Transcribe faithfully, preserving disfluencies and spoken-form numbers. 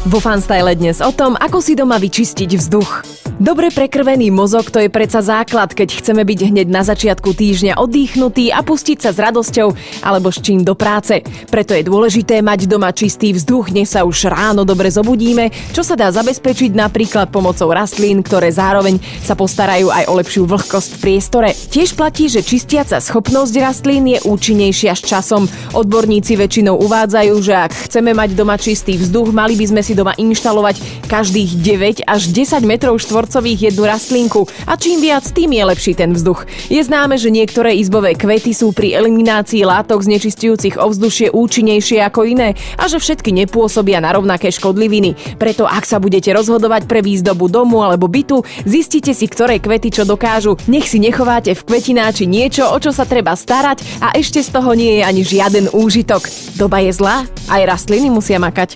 Vo Fanstyle dnes o tom, ako si doma vyčistiť vzduch. Dobre prekrvený mozog, to je predsa základ, keď chceme byť hneď na začiatku týždňa oddychnutý a pustiť sa s radosťou alebo s čím do práce. Preto je dôležité mať doma čistý vzduch, nech sa už ráno dobre zobudíme, čo sa dá zabezpečiť napríklad pomocou rastlín, ktoré zároveň sa postarajú aj o lepšiu vlhkosť v priestore. Tiež platí, že čistiaca schopnosť rastlín je účinnejšia s časom. Odborníci väčšinou uvádzajú, že ak chceme mať doma čistý vzduch, mali by sme si doma inštalovať každých deväť až desať metrov štvorcových jednu rastlinku a čím viac, tým je lepší ten vzduch. Je známe, že niektoré izbové kvety sú pri eliminácii látok znečisťujúcich ovzdušie účinnejšie ako iné a že všetky nepôsobia na rovnaké škodliviny. Preto ak sa budete rozhodovať pre výzdobu domu alebo bytu, zistite si, ktoré kvety čo dokážu. Nech si nechováte v kvetináči niečo, o čo sa treba starať a ešte z toho nie je ani žiaden úžitok. Doba je zlá, aj rastliny musia makať.